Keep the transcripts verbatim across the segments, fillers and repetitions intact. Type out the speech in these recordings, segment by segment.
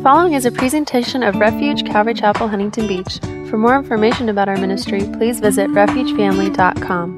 following is a presentation of Refuge Calvary Chapel, Huntington Beach. For more information about our ministry, please visit refuge family dot com.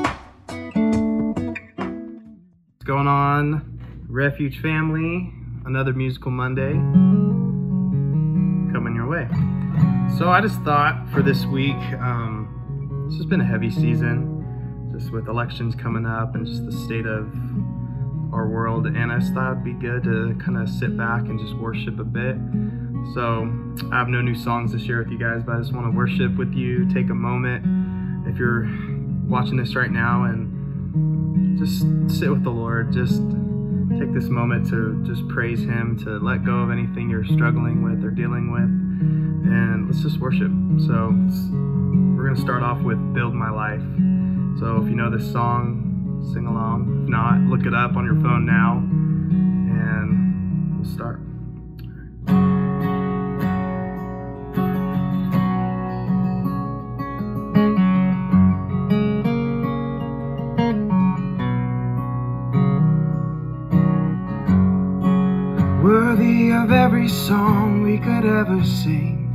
What's going on, Refuge family? Another Musical Monday coming your way. So I just thought for this week, um, this has been a heavy season, just with elections coming up and just the state of our world, and I just thought it'd be good to kind of sit back and just worship a bit. So I have no new songs to share with you guys, but I just want to worship with you, take a moment. If you're watching this right now, and just sit with the Lord, just take this moment to just praise Him, to let go of anything you're struggling with or dealing with, and let's just worship. So we're going to start off with Build My Life. So if you know this song, sing along. If not, look it up on your phone now, and we'll start. Worthy of every song we could ever sing,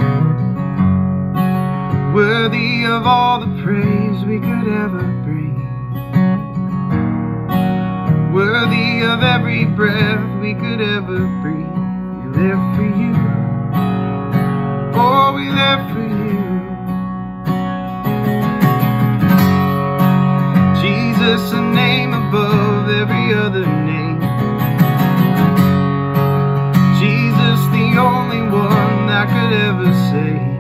worthy of all the praise we could ever bring, worthy of every breath we could ever breathe. We live for you, oh, we live for you. Jesus, a name above every other name. Jesus, the only one that could ever save.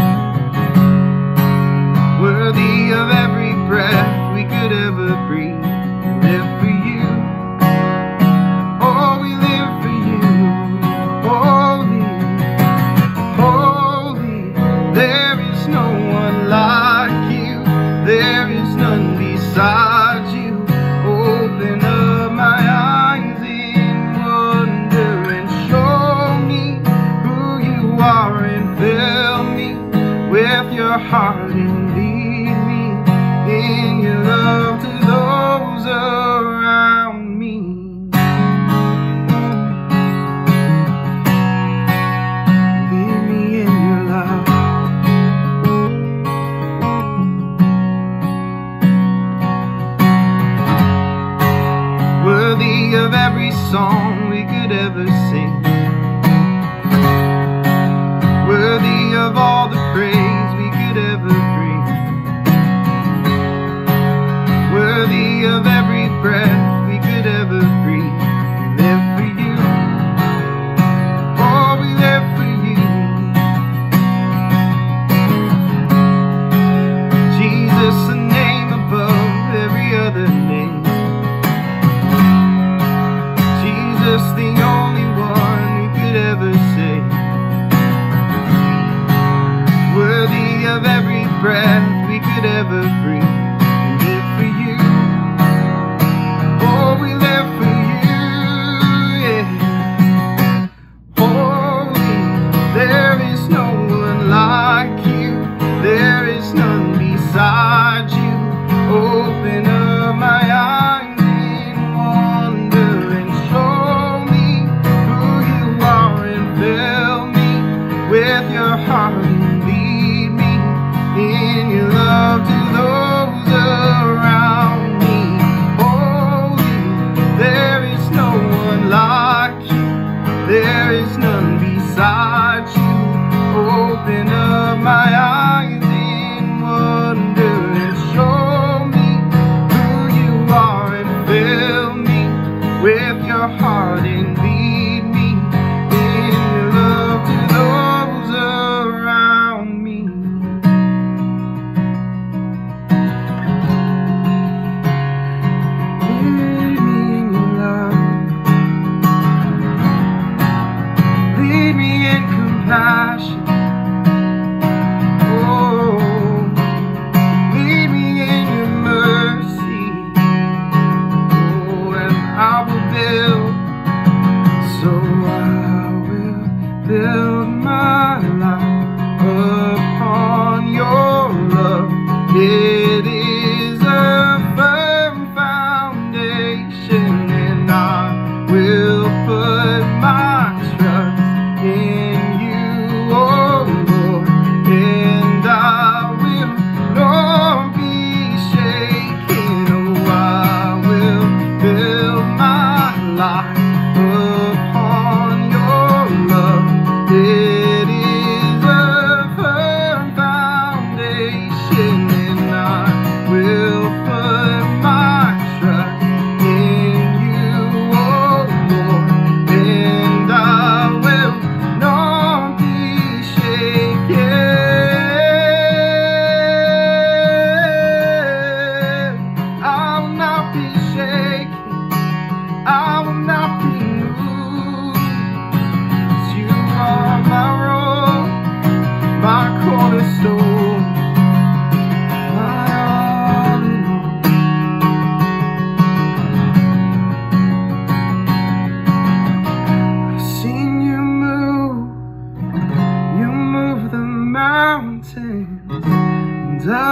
Worthy of every breath we could ever breathe. We live for you. Oh, we live for you. Holy, holy, there is no one like you. There is none beside you. Open up my eyes in wonder and show me who you are, and fill me with your heart and lead me in your love to those around me. Lead me in your love. Worthy of every song we could ever sing, worthy of all the praise we could ever bring, worthy of every breath we could ever breathe. We live for you, oh, we live for you. Jesus, a name above every other name. Jesus, the only one who could ever save. Worthy of every breath we could ever breathe. We live for you, oh, we live for you, yeah. Holy, there is no one like you. There is none beside you. Open up my eyes in wonder and show me who you are, and fill me with your heart and lead me in your love to those around me. Holy, there is no one like you. There is none beside you. Open up my eyes in wonder and show me who you are, and fill me with your heart and lead me in your love to those around me. Lead me in your love. Lead me in compassion.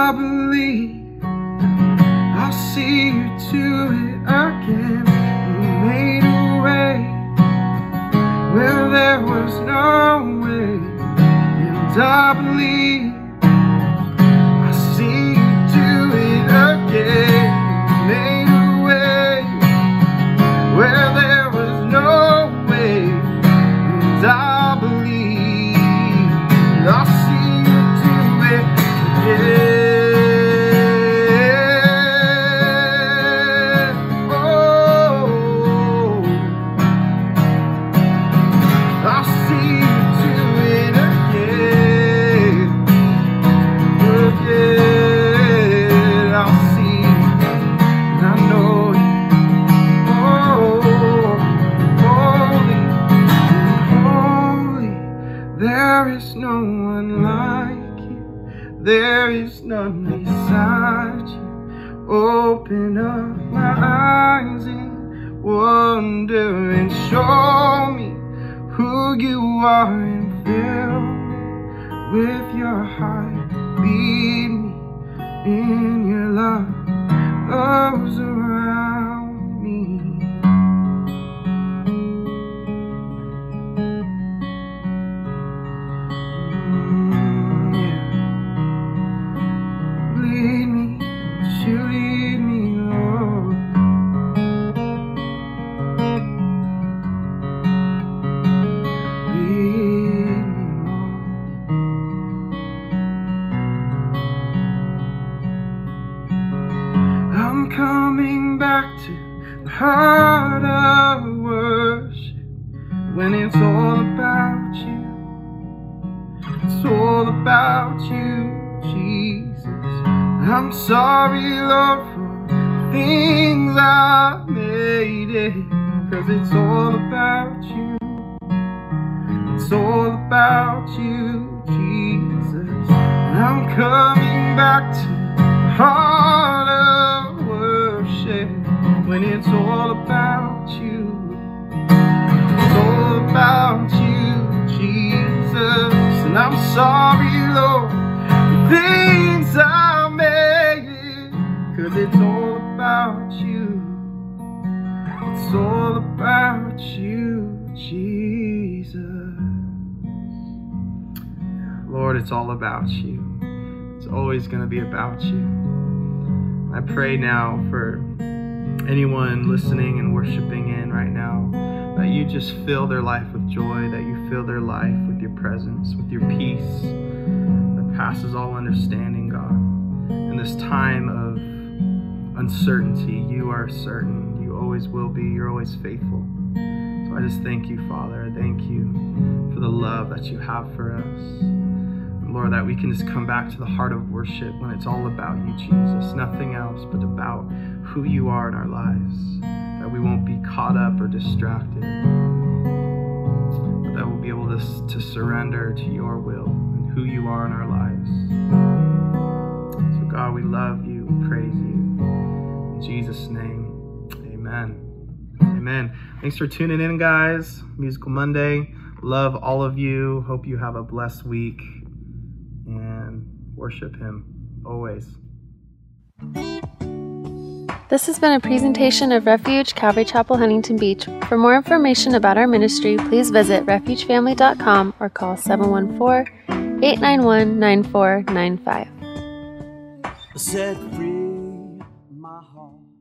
I believe I'll see you do it again. You made a way where there was no way, and I believe I'll see you do it again. You made a way where there was no way, and I believe I'll see you do it again. There is no one like you, there is none beside you. Open up my eyes in wonder and show me who you are, and fill me with your heart. Lead me in your love, those around me. I'm coming back to the heart of worship, when it's all about you. It's all about you, Jesus. I'm sorry, Lord, for the things I made it, 'cause it's all about you. It's all about you, Jesus. And I'm coming back to the heart of worship, when it's all about you. It's all about you, Jesus. And I'm sorry, Lord, the things I made it, 'cause it's all about you. It's all about you, Jesus. Lord, it's all about you. It's always going to be about you. I pray now for anyone listening and worshiping in right now, that you just fill their life with joy, that you fill their life with your presence, with your peace that passes all understanding, God. In this time of uncertainty, you are certain. You always will be. You're always faithful. So I just thank you, Father. I thank you for the love that you have for us. Lord, that we can just come back to the heart of worship when it's all about you, Jesus. Nothing else but about who you are in our lives. That we won't be caught up or distracted. But that we'll be able to, to surrender to your will and who you are in our lives. So God, we love you, we praise you. In Jesus' name, amen. Amen. Thanks for tuning in, guys. Musical Monday. Love all of you. Hope you have a blessed week. And worship him always. This has been a presentation of Refuge Calvary Chapel, Huntington Beach. For more information about our ministry, please visit refuge family dot com or call seven one four, eight nine one, nine four nine five. Set free my heart.